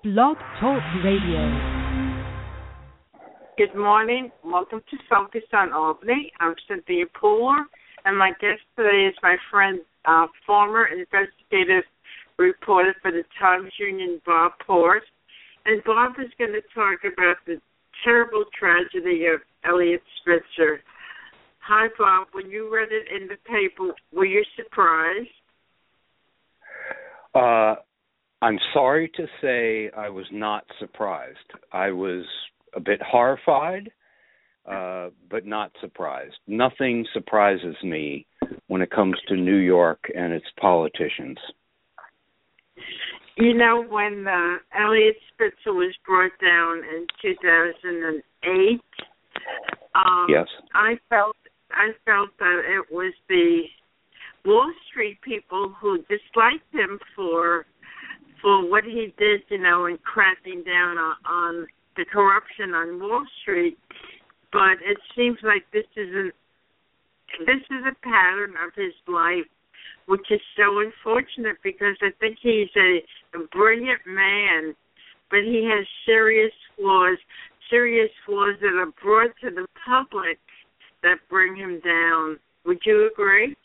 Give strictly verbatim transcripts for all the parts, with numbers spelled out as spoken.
Blog Talk Radio. Good morning. Welcome to Focus on Albany. I'm Cynthia Pooler, and my guest today is my friend, uh, former investigative reporter for the Times-Union, Bob Porras. And Bob is going to talk about the terrible tragedy of Eliot Spitzer. Hi, Bob. When you read it in the paper, were you surprised? Uh, I'm sorry to say I was not surprised. I was a bit horrified, uh, but not surprised. Nothing surprises me when it comes to New York and its politicians. You know, when uh, Eliot Spitzer was brought down in two thousand eight, um, yes, I felt I felt that it was the Wall Street people who disliked him for for what he did, you know, in cracking down on, on the corruption on Wall Street. But it seems like this is an this is a pattern of his life, which is so unfortunate because I think he's a, a brilliant man, but he has serious flaws, serious flaws that are brought to the public that bring him down. Would you agree?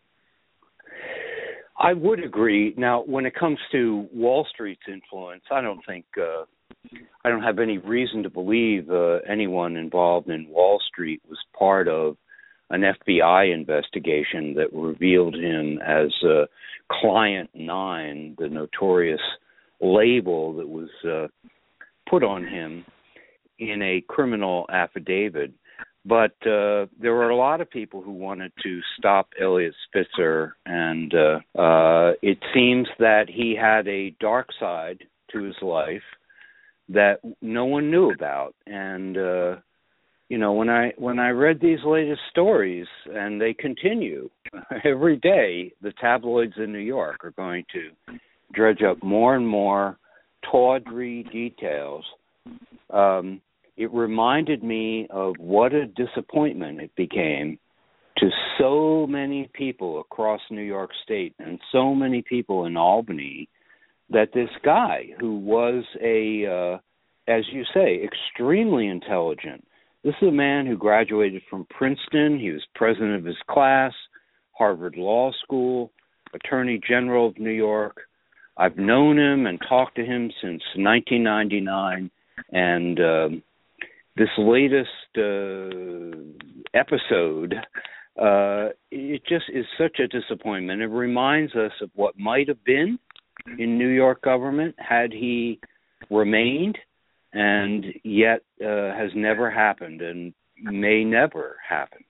I would agree. Now, when it comes to Wall Street's influence, I don't think uh, I don't have any reason to believe uh, anyone involved in Wall Street was part of an F B I investigation that revealed him as uh, Client Nine, the notorious label that was uh, put on him in a criminal affidavit. But uh, there were a lot of people who wanted to stop Eliot Spitzer, and uh, uh, it seems that he had a dark side to his life that no one knew about. And uh, you know, when I when I read these latest stories, and they continue every day, the tabloids in New York are going to dredge up more and more tawdry details. Um, It reminded me of what a disappointment it became to so many people across New York State and so many people in Albany that this guy, who was a, uh, as you say, extremely intelligent. This is a man who graduated from Princeton. He was president of his class, Harvard Law School, Attorney General of New York. I've known him and talked to him since nineteen ninety-nine, and um, this latest uh, episode, uh, it just is such a disappointment. It reminds us of what might have been in New York government had he remained, and yet uh, has never happened and may never happen.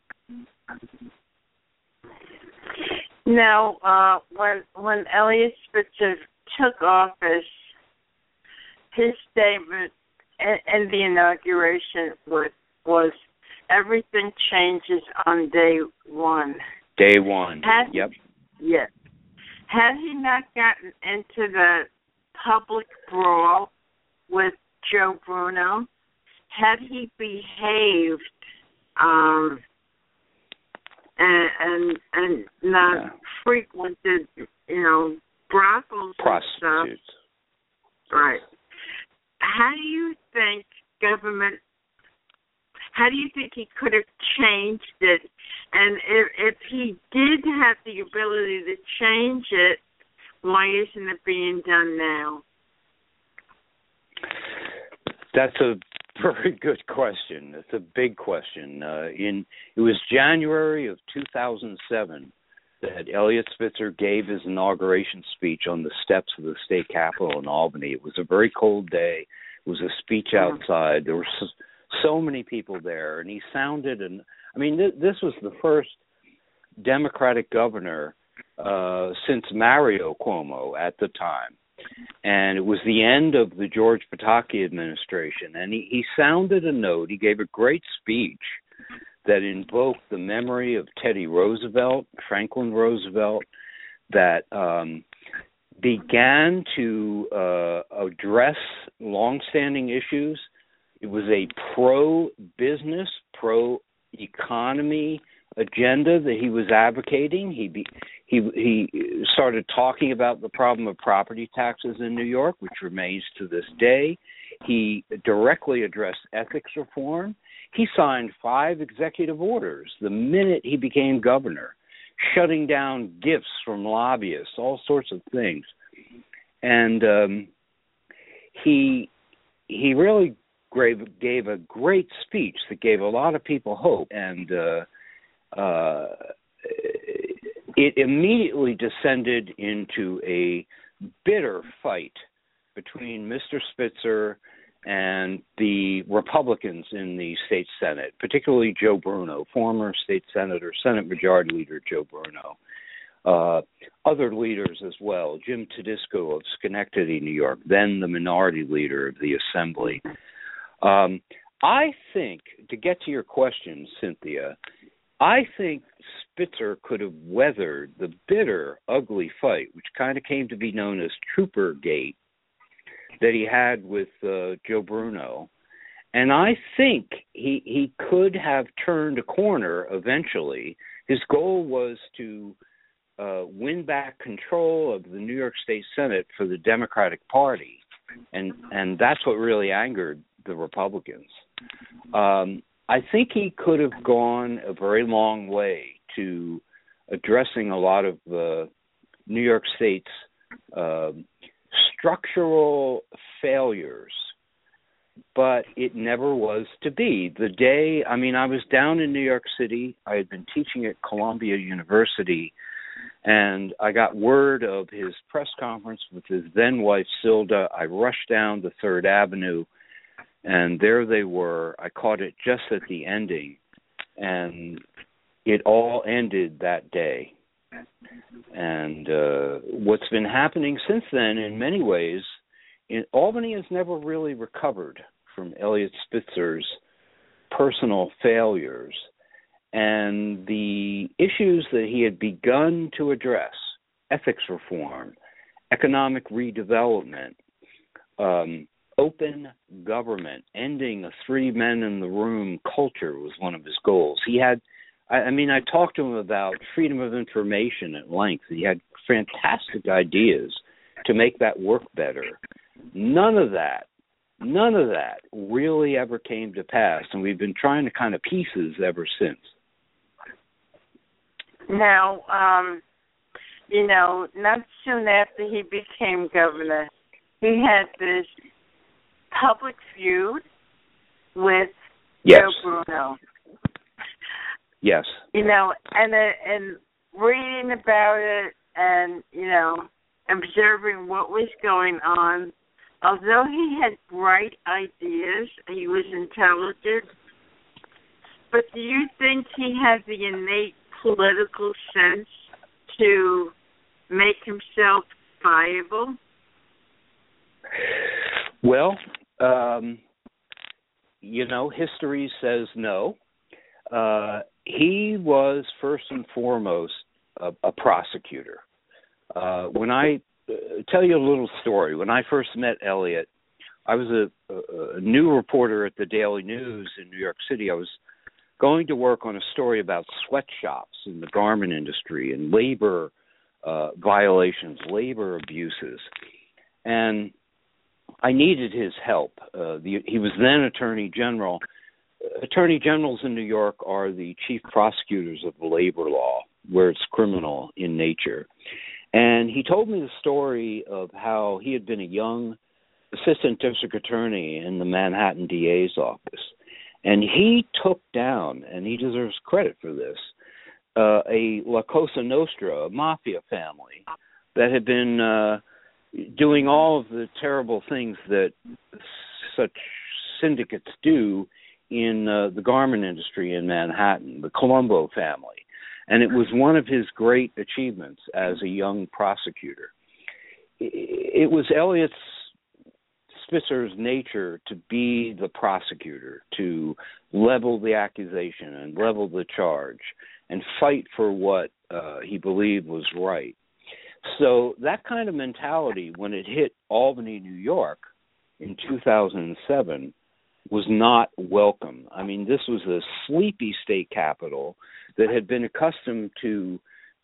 Now, uh, when when Eliot Spitzer took office, his statement and the inauguration was, was everything changes on day one. Day one. Had, yep. Yes. Had he not gotten into the public brawl with Joe Bruno, had he behaved um, and, and and not yeah. frequented, you know, brothels prostitutes, and stuff, right? How do you think government, how do you think he could have changed it? And if, if he did have the ability to change it, why isn't it being done now? That's a very good question. It's a big question. Uh, in It was January of two thousand seven that Eliot Spitzer gave his inauguration speech on the steps of the state capitol in Albany. It was a very cold day. It was a speech outside. There were so, so many people there, and he sounded, and I mean, th- this was the first Democratic governor uh, since Mario Cuomo at the time, and it was the end of the George Pataki administration, and he, he sounded a note. He gave a great speech that invoked the memory of Teddy Roosevelt, Franklin Roosevelt, that um, began to uh, address longstanding issues. It was a pro-business, pro-economy agenda that he was advocating. He be, he he started talking about the problem of property taxes in New York, which remains to this day. He directly addressed ethics reform. He signed five executive orders the minute he became governor, shutting down gifts from lobbyists, all sorts of things. And um, he he really gave, gave a great speech that gave a lot of people hope. And uh, uh, it immediately descended into a bitter fight between Mister Spitzer and the Republicans in the state Senate, particularly Joe Bruno, former state senator, Senate Majority Leader Joe Bruno. Uh, other leaders as well, Jim Tedisco of Schenectady, New York, then the minority leader of the Assembly. Um, I think, to get to your question, Cynthia, I think Spitzer could have weathered the bitter, ugly fight, which kind of came to be known as Troopergate, that he had with uh, Joe Bruno. And I think he he could have turned a corner eventually. His goal was to uh, win back control of the New York State Senate for the Democratic Party. And, and that's what really angered the Republicans. Um, I think he could have gone a very long way to addressing a lot of uh, New York State's uh, structural failures, but it never was to be. The day, I mean, I was down in New York City. I had been teaching at Columbia University, and I got word of his press conference with his then wife, Silda. I rushed down to Third Avenue, and there they were. I caught it just at the ending, and it all ended that day. And uh, what's been happening since then, in many ways, in, Albany has never really recovered from Eliot Spitzer's personal failures. And the issues that he had begun to address, ethics reform, economic redevelopment, um, open government, ending a three-men-in-the-room culture was one of his goals. He had I mean, I talked to him about freedom of information at length. He had fantastic ideas to make that work better. None of that, none of that really ever came to pass, and we've been trying to kind of pieces ever since. Now, um, you know, not soon after he became governor, he had this public feud with yes. Joe Bruno. Yes. You know, and uh, and reading about it and, you know, observing what was going on, although he had bright ideas, he was intelligent, but do you think he had the innate political sense to make himself viable? Well, um, you know, history says no. Uh, he was first and foremost a, a prosecutor. Uh, when I uh, tell you a little story, when I first met Eliot, I was a, a, a new reporter at the Daily News in New York City. I was going to work on a story about sweatshops in the garment industry and labor uh, violations, labor abuses. And I needed his help. Uh, the, he was then Attorney General. Attorney generals in New York are the chief prosecutors of the labor law, where it's criminal in nature. And he told me the story of how he had been a young assistant district attorney in the Manhattan D A's office. And he took down, and he deserves credit for this, uh, a La Cosa Nostra, a mafia family, that had been uh, doing all of the terrible things that such syndicates do in uh, the garment industry in Manhattan, the Colombo family. And it was one of his great achievements as a young prosecutor. It was Eliot Spitzer's nature to be the prosecutor, to level the accusation and level the charge and fight for what uh, he believed was right. So that kind of mentality, when it hit Albany, New York in two thousand seven, was not welcome. I mean, this was a sleepy state capital that had been accustomed to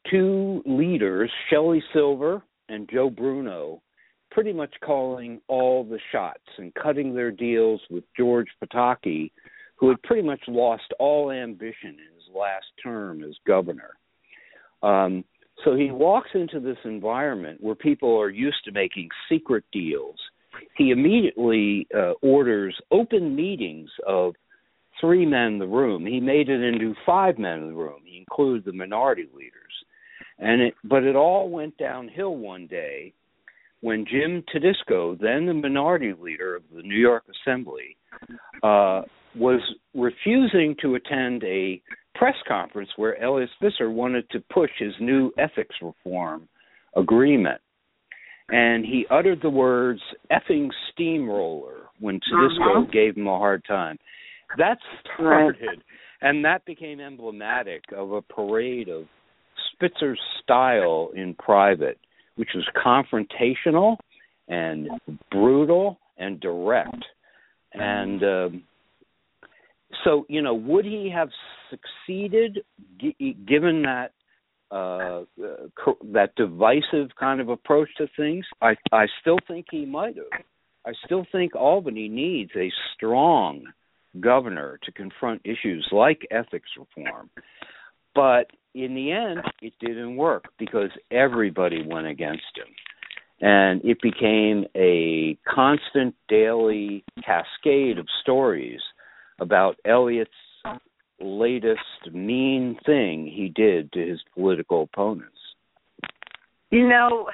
two leaders, Shelley Silver and Joe Bruno, pretty much calling all the shots and cutting their deals with George Pataki, who had pretty much lost all ambition in his last term as governor. Um, so he walks into this environment where people are used to making secret deals. He immediately uh, orders open meetings of three men in the room. He made it into five men in the room. He included the minority leaders. And it, but it all went downhill one day when Jim Tedisco, then the minority leader of the New York Assembly, uh, was refusing to attend a press conference where Eliot Spitzer wanted to push his new ethics reform agreement. And he uttered the words effing steamroller when Tedisco uh-huh. gave him a hard time. That started, right. and that became emblematic of a parade of Spitzer's style in private, which was confrontational and brutal and direct. And um, so, you know, would he have succeeded g- given that uh, uh, that divisive kind of approach to things? I, I still think he might have. I still think Albany needs a strong governor to confront issues like ethics reform. But in the end, it didn't work because everybody went against him. And it became a constant daily cascade of stories about Eliot's latest mean thing he did to his political opponents. You know,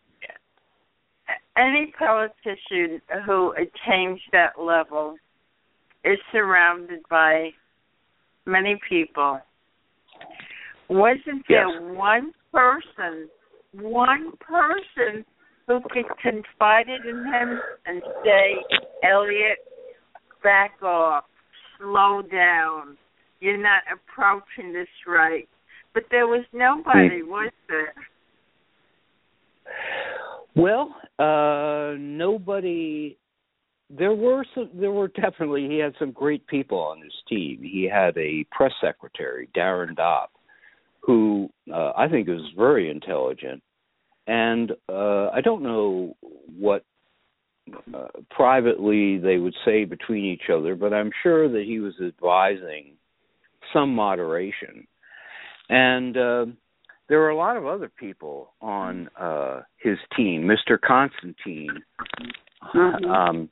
any politician who attains that level is surrounded by many people. Wasn't there yes. one person, one person who could confide in him and say, Eliot, back off, slow down, you're not approaching this right? But there was nobody, was there? Well, uh, nobody. There were some. There were definitely. He had some great people on his team. He had a press secretary, Darren Dopp, who uh, I think is very intelligent. And uh, I don't know what uh, privately they would say between each other, but I'm sure that he was advising some moderation. And uh, there were a lot of other people on uh, his team, Mister Constantine, mm-hmm. um,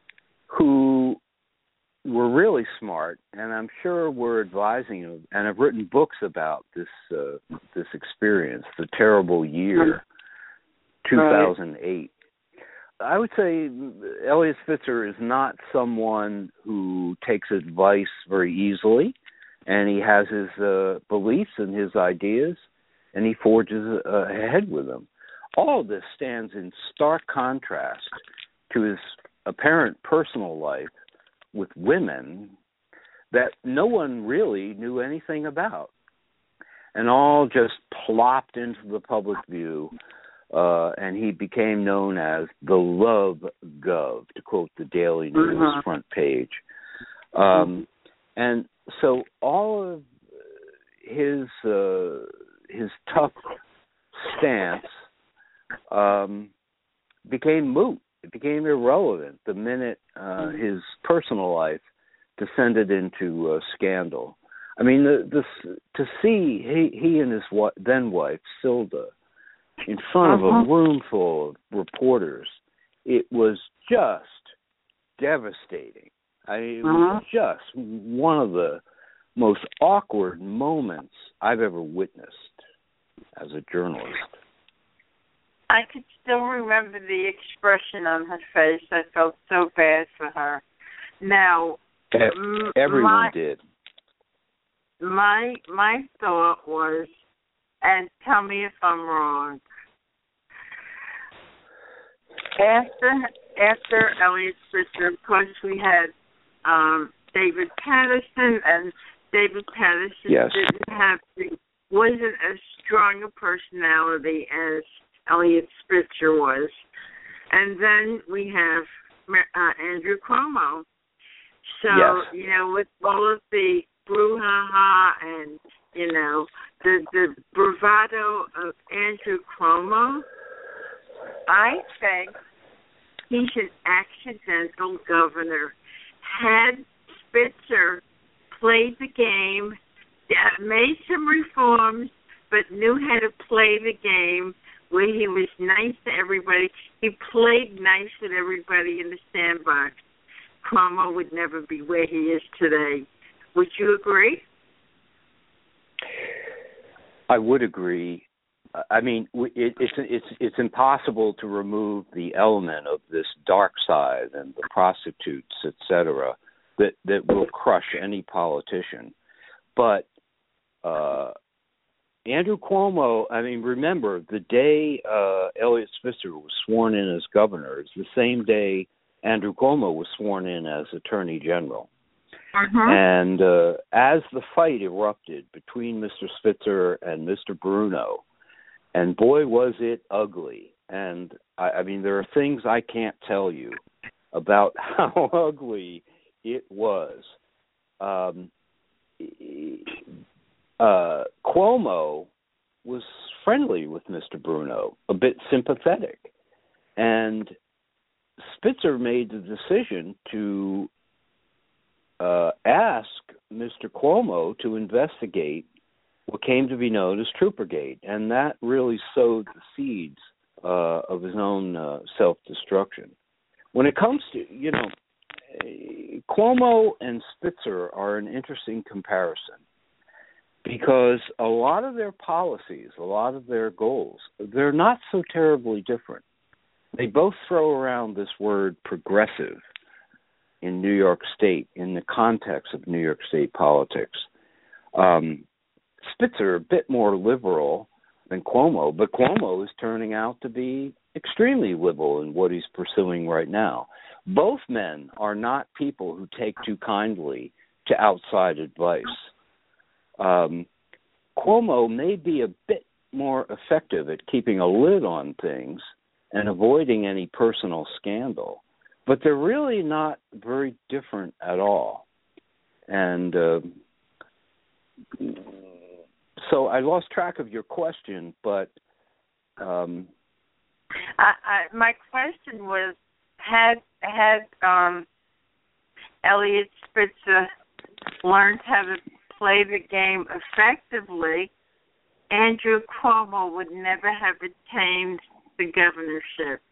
who were really smart, and I'm sure were advising him and have written books about this uh, this experience, the terrible year, two thousand eight. Right. I would say Eliot Spitzer is not someone who takes advice very easily, and he has his uh, beliefs and his ideas, and he forges uh, ahead with them. All of this stands in stark contrast to his apparent personal life with women that no one really knew anything about, and all just plopped into the public view, uh, and he became known as the Love Gov, to quote the Daily News uh-huh. front page. Um, and so all of his uh, his tough stance um, became moot. It became irrelevant the minute uh, his personal life descended into uh, scandal. I mean, the, the, to see he, he and his wa- then wife, Silda, in front uh-huh. of a room full of reporters, it was just devastating. I mean, it was uh-huh. just one of the most awkward moments I've ever witnessed as a journalist. I could still remember the expression on her face. I felt so bad for her. Now, everyone my, did. My my thought was, and tell me if I'm wrong. After after Eliot Spitzer, of course, we had um, David Paterson, and David Paterson yes. didn't have the, wasn't as strong a personality as Eliot Spitzer was. And then we have uh, Andrew Cuomo. So, yes. you know, with all of the brouhaha and You know, the the bravado of Andrew Cuomo. I think he's an accidental governor. Had Spitzer played the game, made some reforms, but knew how to play the game where he was nice to everybody. He played nice with everybody in the sandbox. Cuomo would never be where he is today. Would you agree? I would agree. I mean, it, it's it's it's impossible to remove the element of this dark side and the prostitutes, et cetera, that that will crush any politician. But uh, Andrew Cuomo, I mean, remember the day uh, Eliot Spitzer was sworn in as governor, it's the same day Andrew Cuomo was sworn in as Attorney General. Uh-huh. And uh, as the fight erupted between Mister Spitzer and Mister Bruno, and boy, was it ugly. And, I, I mean, there are things I can't tell you about how ugly it was. Um, uh, Cuomo was friendly with Mister Bruno, a bit sympathetic. And Spitzer made the decision to uh, ask Mister Cuomo to investigate what came to be known as Troopergate, and that really sowed the seeds uh, of his own uh, self-destruction. When it comes to, you know, Cuomo and Spitzer are an interesting comparison because a lot of their policies, a lot of their goals, they're not so terribly different. They both throw around this word progressive in New York State, in the context of New York State politics. Um, Spitzer, a bit more liberal than Cuomo, but Cuomo is turning out to be extremely liberal in what he's pursuing right now. Both men are not people who take too kindly to outside advice. Um, Cuomo may be a bit more effective at keeping a lid on things and avoiding any personal scandal, but they're really not very different at all. And uh, so I lost track of your question, but um, I, I, my question was: Had had um, Eliot Spitzer learned how to play the game effectively, Andrew Cuomo would never have attained the governorship.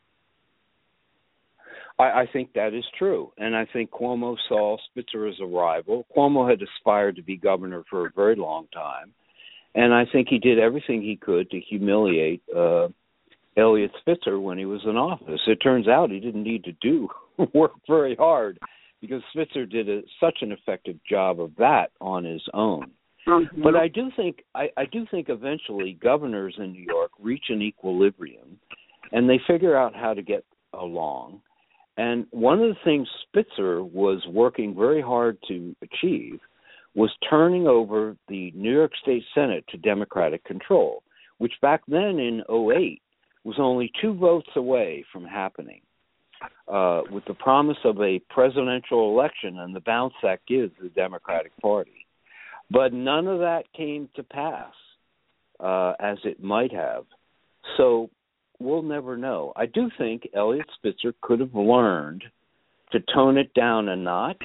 I, I think that is true, and I think Cuomo saw Spitzer as a rival. Cuomo had aspired to be governor for a very long time, and I think he did everything he could to humiliate uh, Eliot Spitzer when he was in office. It turns out he didn't need to do work very hard because Spitzer did a, such an effective job of that on his own. Mm-hmm. But I do think I, I do think eventually governors in New York reach an equilibrium, and they figure out how to get along. And one of the things Spitzer was working very hard to achieve was turning over the New York State Senate to Democratic control, which back then in oh eight was only two votes away from happening, uh, with the promise of a presidential election and the bounce that gives the Democratic Party. But none of that came to pass, uh, as it might have. So we'll never know. I do think Eliot Spitzer could have learned to tone it down a notch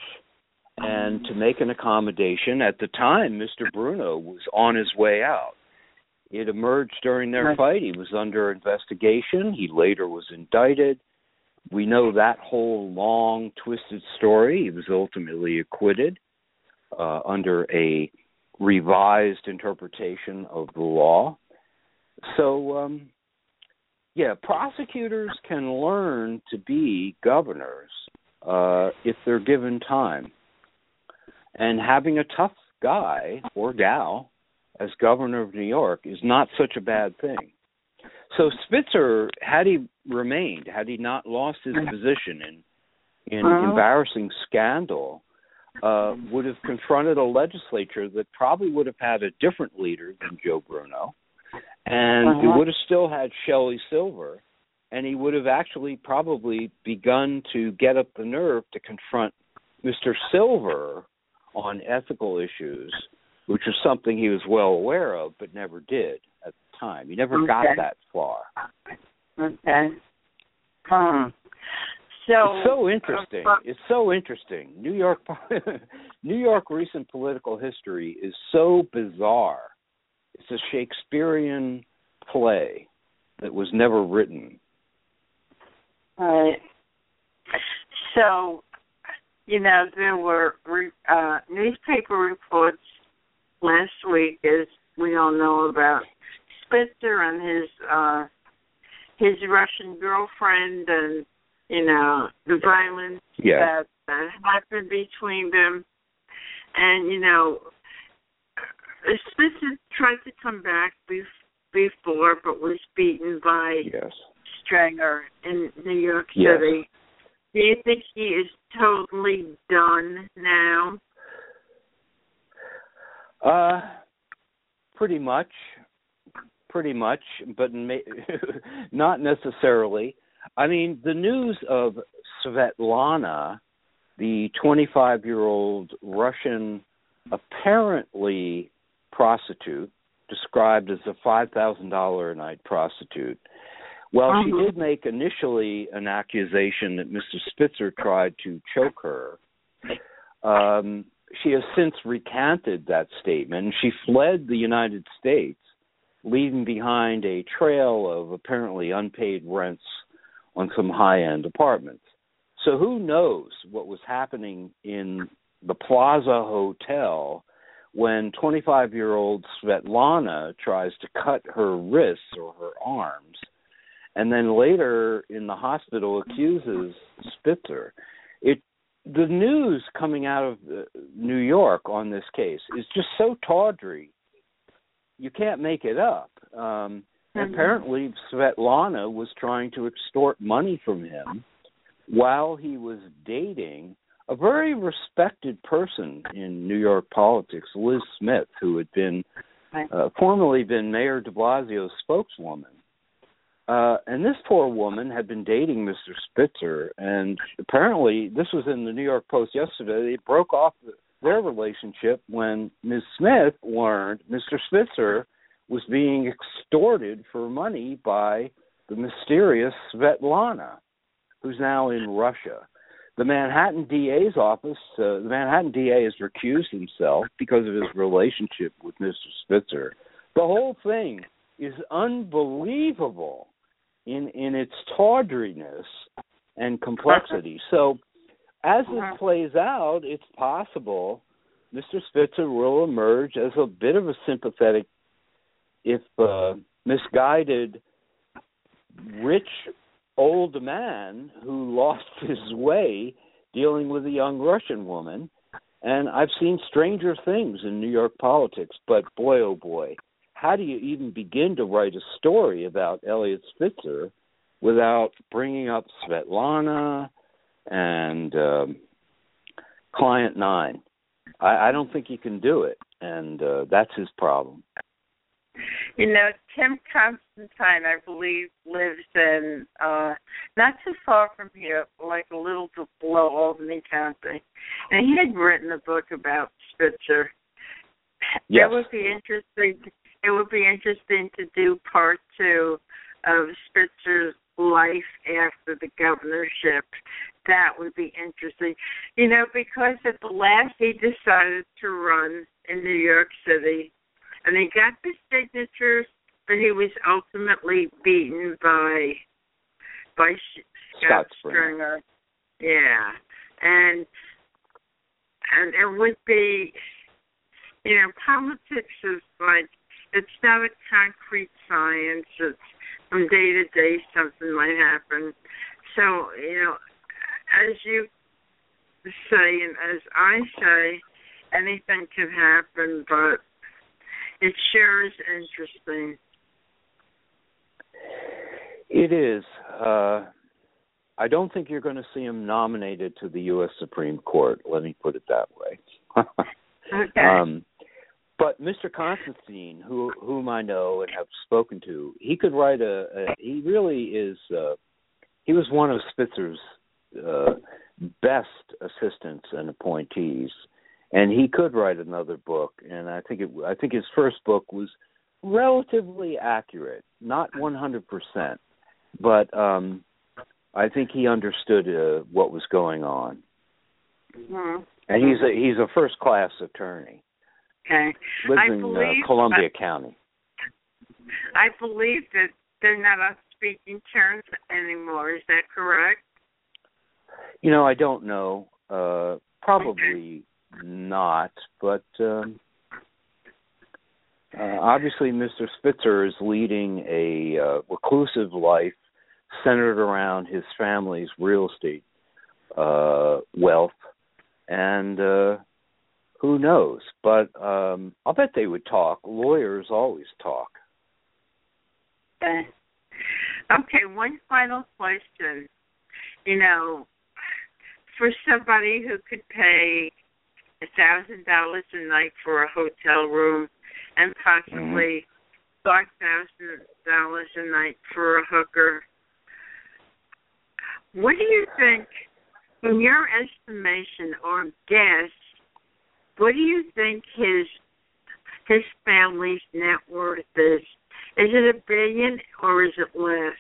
and to make an accommodation. At the time, Mister Bruno was on his way out. It emerged during their fight. He was under investigation. He later was indicted. We know that whole long, twisted story. He was ultimately acquitted uh, under a revised interpretation of the law. So, um, yeah, prosecutors can learn to be governors uh, if they're given time. And having a tough guy or gal as governor of New York is not such a bad thing. So Spitzer, had he remained, had he not lost his position in, in uh-huh. embarrassing scandal, uh, would have confronted a legislature that probably would have had a different leader than Joe Bruno, and uh-huh. he would have still had Shelley Silver, and he would have actually probably begun to get up the nerve to confront Mister Silver on ethical issues which is something he was well aware of but never did at the time. He never okay. got that far. Okay. Hmm. So it's so interesting. Uh, it's so interesting. New York, New York recent political history is so bizarre. It's a Shakespearean play that was never written. Right. So, you know, there were uh, newspaper reports last week, as we all know, about Spitzer and his uh, his Russian girlfriend, and you know the violence yeah. that, that happened between them. And you know, Spitzer tried to come back bef- before, but was beaten by yes. Stringer in New York yes. City. Do you think he is totally done now? Uh, pretty much, pretty much, but may, not necessarily. I mean, the news of Svetlana, the twenty-five-year-old Russian, apparently prostitute, described as a five thousand dollars a night prostitute. Well, uh-huh. she did make initially an accusation that Mister Spitzer tried to choke her. Um, she has since recanted that statement. She fled the United States, leaving behind a trail of apparently unpaid rents on some high-end apartments. So who knows what was happening in the Plaza Hotel when twenty-five-year-old Svetlana tries to cut her wrists or her arms, and then later in the hospital accuses Spitzer. It the news coming out of uh, New York on this case is just so tawdry, you can't make it up. Um, mm-hmm. Apparently, Svetlana was trying to extort money from him while he was dating a very respected person in New York politics, Liz Smith, who had been uh, formerly been Mayor de Blasio's spokeswoman. Uh, and this poor woman had been dating Mister Spitzer, and apparently, this was in the New York Post yesterday, they broke off the, their relationship when Miz Smith learned Mister Spitzer was being extorted for money by the mysterious Svetlana, who's now in Russia. The Manhattan D A's office, uh, the Manhattan D A has recused himself because of his relationship with Mister Spitzer. The whole thing is unbelievable in in its tawdriness and complexity. So as this plays out, it's possible Mister Spitzer will emerge as a bit of a sympathetic, if uh, misguided, rich old man who lost his way dealing with a young Russian woman. And I've seen stranger things in New York politics, but boy, oh boy, how do you even begin to write a story about Eliot Spitzer without bringing up Svetlana and um, Client Nine? I, I don't think you can do it, and uh, that's his problem. You know, Tim Constantine, I believe, lives in uh, not too far from here, like a little below Albany County, and he had written a book about Spitzer. Yes. It would be interesting. It would be interesting to do part two of Spitzer's life after the governorship. That would be interesting. You know, because at the last he decided to run in New York City, and he got the signatures, but he was ultimately beaten by by Scott, Scott Stringer. Stringer. Yeah, and and it would be, you know, politics is like, it's not a concrete science. It's from day to day something might happen. So, you know, as you say and as I say, anything can happen, but it sure is interesting. It is. Uh, I don't think you're going to see him nominated to the U S Supreme Court. Let me put it that way. Okay. Um, But Mister Constantine, who, whom I know and have spoken to, he could write a, a he really is, uh, he was one of Spitzer's uh, best assistants and appointees. and he could write another book. And I think it, I think his first book was relatively accurate, not one hundred percent, but um, I think he understood uh, what was going on. Mm-hmm. And he's a he's a first class attorney. Okay. Lives I in believe, uh, Columbia uh, County. I believe that they're not on speaking terms anymore. Is that correct? You know, I don't know. Uh, probably okay. not. But um, uh, obviously, Mister Spitzer is leading a uh, reclusive life centered around his family's real estate uh, wealth, and uh, who knows? But um, I'll bet they would talk. Lawyers always talk. Okay. Okay, one final question. You know, for somebody who could pay a thousand dollars a night for a hotel room and possibly five thousand dollars a night for a hooker, what do you think, from your estimation or guess, what do you think his his family's net worth is? Is it a billion or is it less?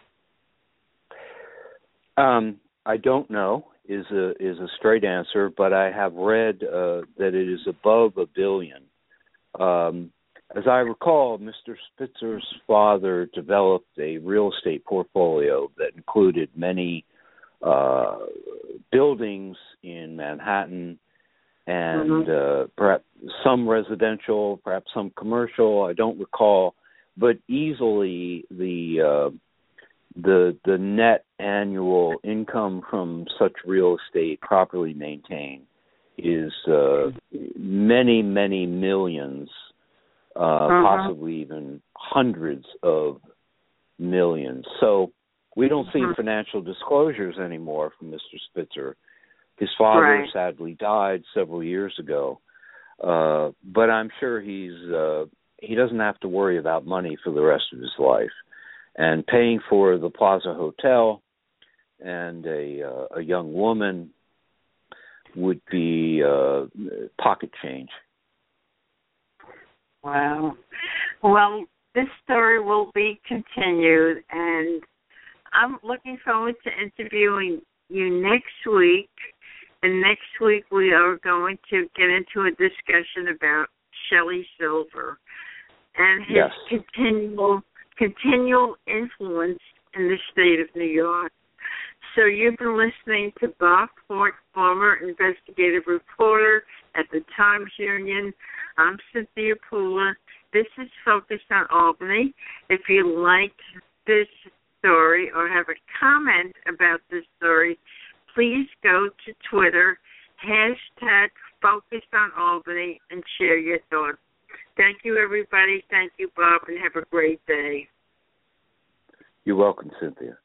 Um, I don't know is a is a straight answer, but I have read uh, that it is above a billion. Um, as I recall, Mister Spitzer's father developed a real estate portfolio that included many uh, buildings in Manhattan and mm-hmm. uh, perhaps some residential, perhaps some commercial. I don't recall, but easily the uh, the the net annual income from such real estate properly maintained is uh, many, many millions, uh, uh-huh. possibly even hundreds of millions. So we don't see uh-huh. financial disclosures anymore from Mister Spitzer. His father right. sadly died several years ago, uh, but I'm sure he's uh, he doesn't have to worry about money for the rest of his life. And paying for the Plaza Hotel and a uh, a young woman would be uh, pocket change. Wow. Well, this story will be continued, and I'm looking forward to interviewing you next week. And next week we are going to get into a discussion about Shelley Silver and his yes. continual continual influence in the state of New York. So you've been listening to Bob Fort, former investigative reporter at the Times Union. I'm Cynthia Pula. This is Focused on Albany. If you like this story or have a comment about this story, please go to Twitter, hashtag Focused on Albany, and share your thoughts. Thank you, everybody. Thank you, Bob, and have a great day. You're welcome, Cynthia.